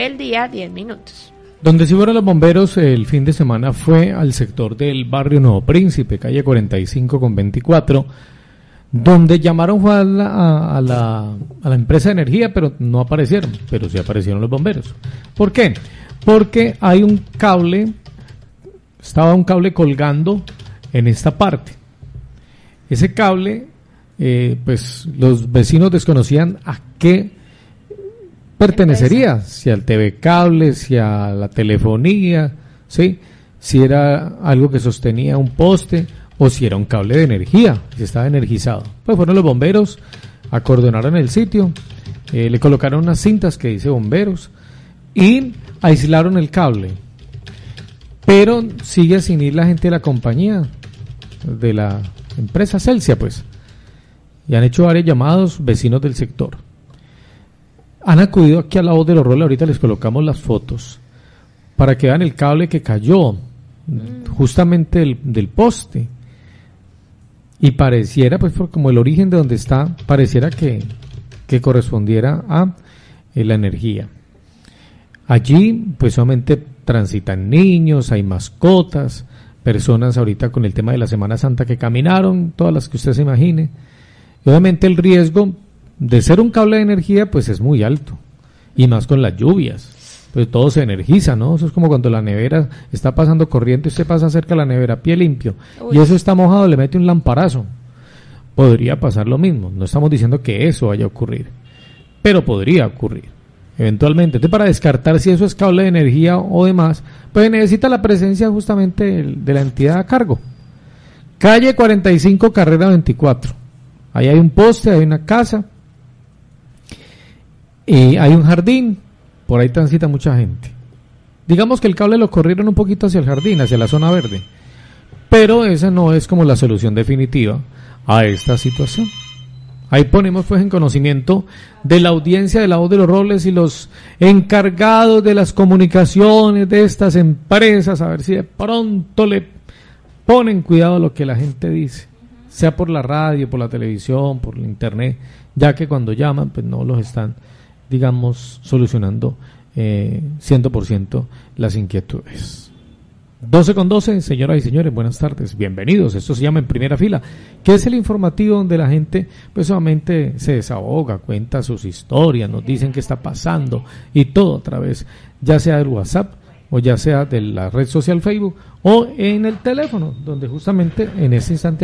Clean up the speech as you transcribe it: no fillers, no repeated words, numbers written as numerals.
el día 10 minutos. Donde sí fueron los bomberos el fin de semana fue al sector del barrio Nuevo Príncipe, calle 45 con 24, donde llamaron fue a la empresa de energía, pero no aparecieron, pero sí aparecieron los bomberos. ¿Por qué? Porque hay un cable, estaba un cable colgando en esta parte. Ese cable, pues los vecinos desconocían a qué pertenecería, si al TV cable, si a la telefonía, ¿sí? Si era algo que sostenía un poste o si era un cable de energía, si estaba energizado. Pues fueron los bomberos, acordonaron el sitio, le colocaron unas cintas que dice bomberos y aislaron el cable. Pero sigue sin ir la gente de la compañía, de la empresa Celsia, pues. Y han hecho varios llamados vecinos del sector. Han acudido aquí a La Voz de los Roles, ahorita les colocamos las fotos, para que vean el cable que cayó justamente del poste. Y pareciera, pues por como el origen de donde está, pareciera que correspondiera a la energía. Allí, pues solamente transitan niños, hay mascotas, personas ahorita con el tema de la Semana Santa que caminaron, todas las que usted se imagine. Y obviamente el riesgo de ser un cable de energía, pues es muy alto. Y más con las lluvias. Pues todo se energiza, ¿no? Eso es como cuando la nevera está pasando corriente, usted pasa cerca de la nevera a pie limpio. Uy. Y eso está mojado, le mete un lamparazo. Podría pasar lo mismo. No estamos diciendo que eso vaya a ocurrir. Pero podría ocurrir. Eventualmente. Entonces, para descartar si eso es cable de energía o demás, pues necesita la presencia justamente de la entidad a cargo. Calle 45, carrera 24. Ahí hay un poste, hay una casa. Y hay un jardín, por ahí transita mucha gente. Digamos que el cable lo corrieron un poquito hacia el jardín, hacia la zona verde. Pero esa no es como la solución definitiva a esta situación. Ahí ponemos pues en conocimiento de la audiencia de La Voz de los Roles y los encargados de las comunicaciones de estas empresas, a ver si de pronto le ponen cuidado a lo que la gente dice, sea por la radio, por la televisión, por la internet, ya que cuando llaman pues no los están, digamos, solucionando 100% las inquietudes. 12:12, señoras y señores, buenas tardes, bienvenidos. Esto se llama En Primera Fila, que es el informativo donde la gente pues solamente se desahoga, cuenta sus historias, nos dicen qué está pasando y todo a través ya sea del WhatsApp o ya sea de la red social Facebook o en el teléfono, donde justamente en este instante